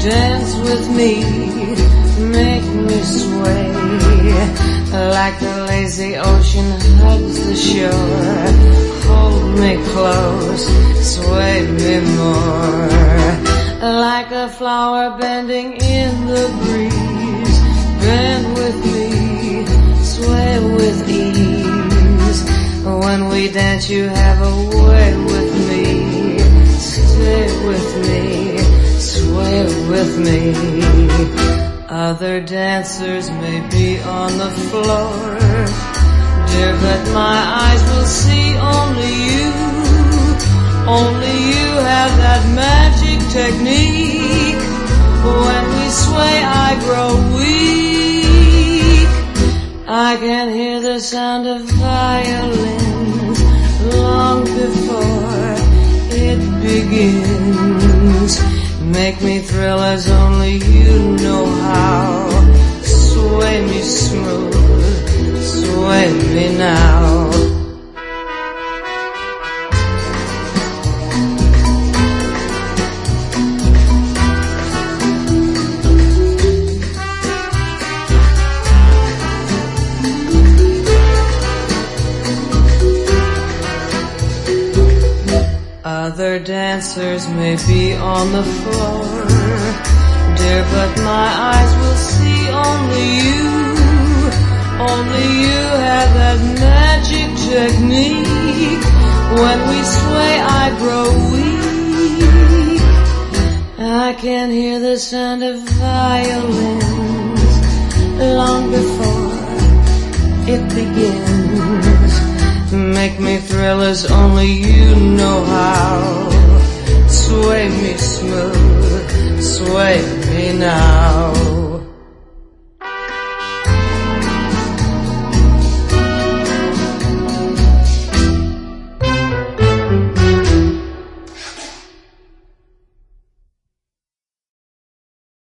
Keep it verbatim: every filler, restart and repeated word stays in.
Dance with me, make me sway, like the lazy ocean hugs the shore. Hold me close, sway me more, like a flower bending in the breeze. Bend with me, sway with ease. When we dance you have a way with me. Stay with me, sway with me. Other dancers may be on the floor, dear, but my eyes will see only you. Only you have that magic technique. When we sway I grow weak. I can hear the sound of violins long before it begins. Make me thrill as only you know how. Sway me smooth, sway me now. Other dancers may be on the floor, dear, but my eyes will see only you. Only you have that magic technique. When we sway I grow weak. I can hear the sound of violins long before it begins. Make me thrill as only you know how. Sway me smooth, sway me now.